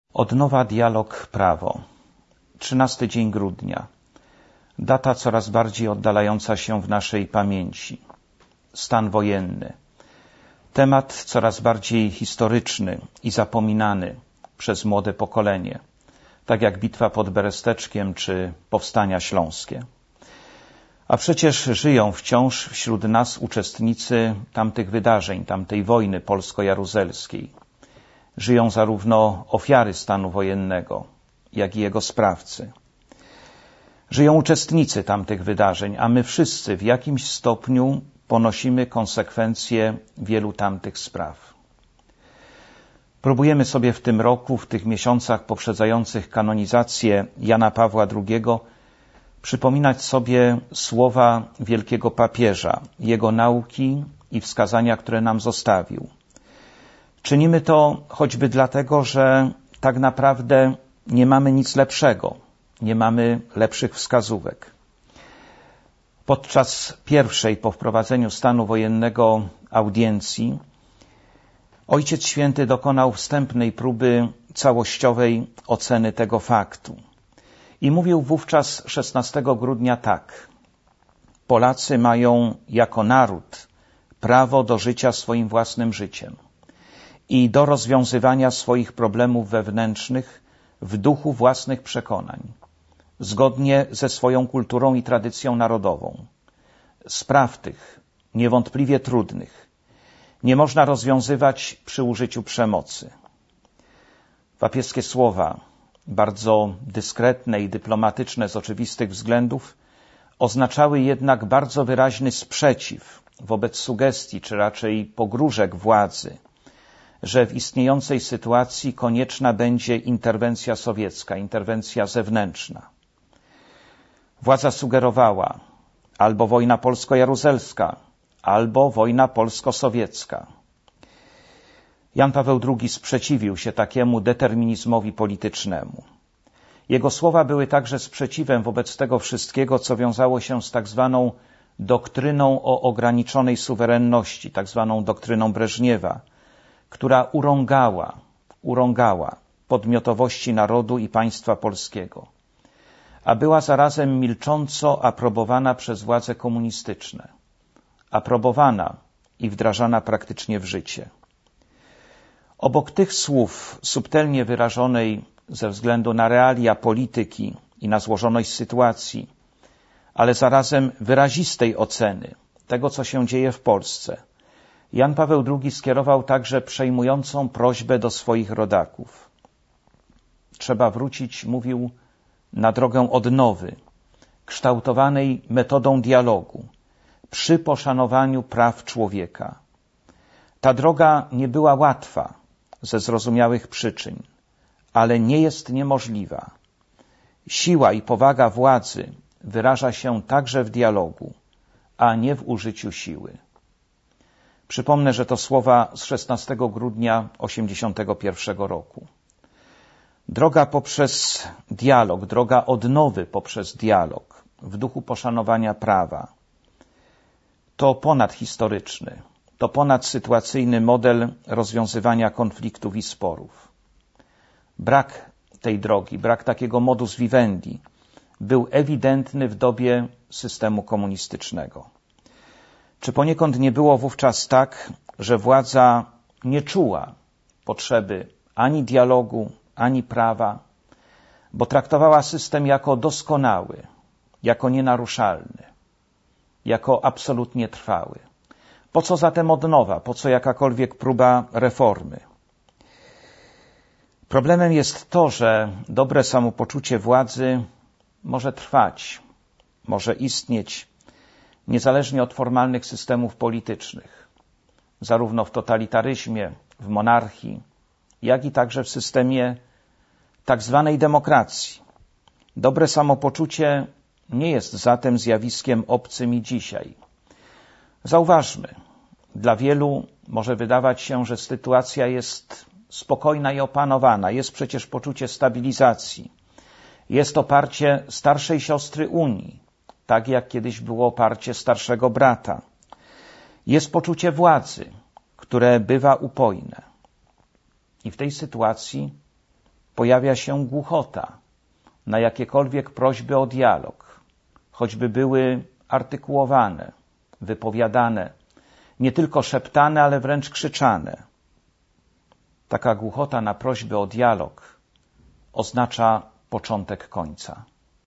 Odnowa dialog prawo. 13 dzień grudnia. Data coraz bardziej oddalająca się w naszej pamięci. Stan wojenny. Temat coraz bardziej historyczny i zapominany przez młode pokolenie, tak jak bitwa pod Beresteczkiem czy powstania śląskie. A przecież żyją wciąż wśród nas uczestnicy tamtych wydarzeń, tamtej wojny polsko-jaruzelskiej. Żyją zarówno ofiary stanu wojennego, jak i jego sprawcy. Żyją uczestnicy tamtych wydarzeń, a my wszyscy w jakimś stopniu ponosimy konsekwencje wielu tamtych spraw. Próbujemy sobie w tym roku, w tych miesiącach poprzedzających kanonizację Jana Pawła II przypominać sobie słowa wielkiego papieża, jego nauki i wskazania, które nam zostawił. Czynimy to choćby dlatego, że tak naprawdę nie mamy nic lepszego, nie mamy lepszych wskazówek. Podczas pierwszej po wprowadzeniu stanu wojennego audiencji Ojciec Święty dokonał wstępnej próby całościowej oceny tego faktu. I mówił wówczas 16 grudnia tak. Polacy mają jako naród prawo do życia swoim własnym życiem i do rozwiązywania swoich problemów wewnętrznych w duchu własnych przekonań, zgodnie ze swoją kulturą i tradycją narodową. Spraw tych, niewątpliwie trudnych, nie można rozwiązywać przy użyciu przemocy. Papieskie słowa, bardzo dyskretne i dyplomatyczne z oczywistych względów, oznaczały jednak bardzo wyraźny sprzeciw wobec sugestii, czy raczej pogróżek władzy, że w istniejącej sytuacji konieczna będzie interwencja sowiecka, interwencja zewnętrzna. Władza sugerowała albo wojna polsko-jaruzelska, albo wojna polsko-sowiecka. Jan Paweł II sprzeciwił się takiemu determinizmowi politycznemu. Jego słowa były także sprzeciwem wobec tego wszystkiego, co wiązało się z tak zwaną doktryną o ograniczonej suwerenności, tak zwaną doktryną Breżniewa, która urągała podmiotowości narodu i państwa polskiego, a była zarazem milcząco aprobowana przez władze komunistyczne, aprobowana i wdrażana praktycznie w życie. Obok tych słów subtelnie wyrażonej ze względu na realia polityki i na złożoność sytuacji, ale zarazem wyrazistej oceny tego, co się dzieje w Polsce, Jan Paweł II skierował także przejmującą prośbę do swoich rodaków. Trzeba wrócić, mówił, na drogę odnowy, kształtowanej metodą dialogu, przy poszanowaniu praw człowieka. Ta droga nie była łatwa ze zrozumiałych przyczyn, ale nie jest niemożliwa. Siła i powaga władzy wyraża się także w dialogu, a nie w użyciu siły. Przypomnę, że to słowa z 16 grudnia 1981 roku. Droga poprzez dialog, droga odnowy poprzez dialog w duchu poszanowania prawa to ponadhistoryczny, to ponadsytuacyjny model rozwiązywania konfliktów i sporów. Brak tej drogi, brak takiego modus vivendi był ewidentny w dobie systemu komunistycznego. Czy poniekąd nie było wówczas tak, że władza nie czuła potrzeby ani dialogu, ani prawa, bo traktowała system jako doskonały, jako nienaruszalny, jako absolutnie trwały? Po co zatem odnowa? Po co jakakolwiek próba reformy? Problemem jest to, że dobre samopoczucie władzy może trwać, może istnieć niezależnie od formalnych systemów politycznych, zarówno w totalitaryzmie, w monarchii, jak i także w systemie tak zwanej demokracji. Dobre samopoczucie nie jest zatem zjawiskiem obcym i dzisiaj. Zauważmy, dla wielu może wydawać się, że sytuacja jest spokojna i opanowana. Jest przecież poczucie stabilizacji. Jest oparcie starszej siostry Unii, tak jak kiedyś było oparcie starszego brata. Jest poczucie władzy, które bywa upojne. I w tej sytuacji pojawia się głuchota na jakiekolwiek prośby o dialog, choćby były artykułowane, wypowiadane, nie tylko szeptane, ale wręcz krzyczane. Taka głuchota na prośby o dialog oznacza początek końca.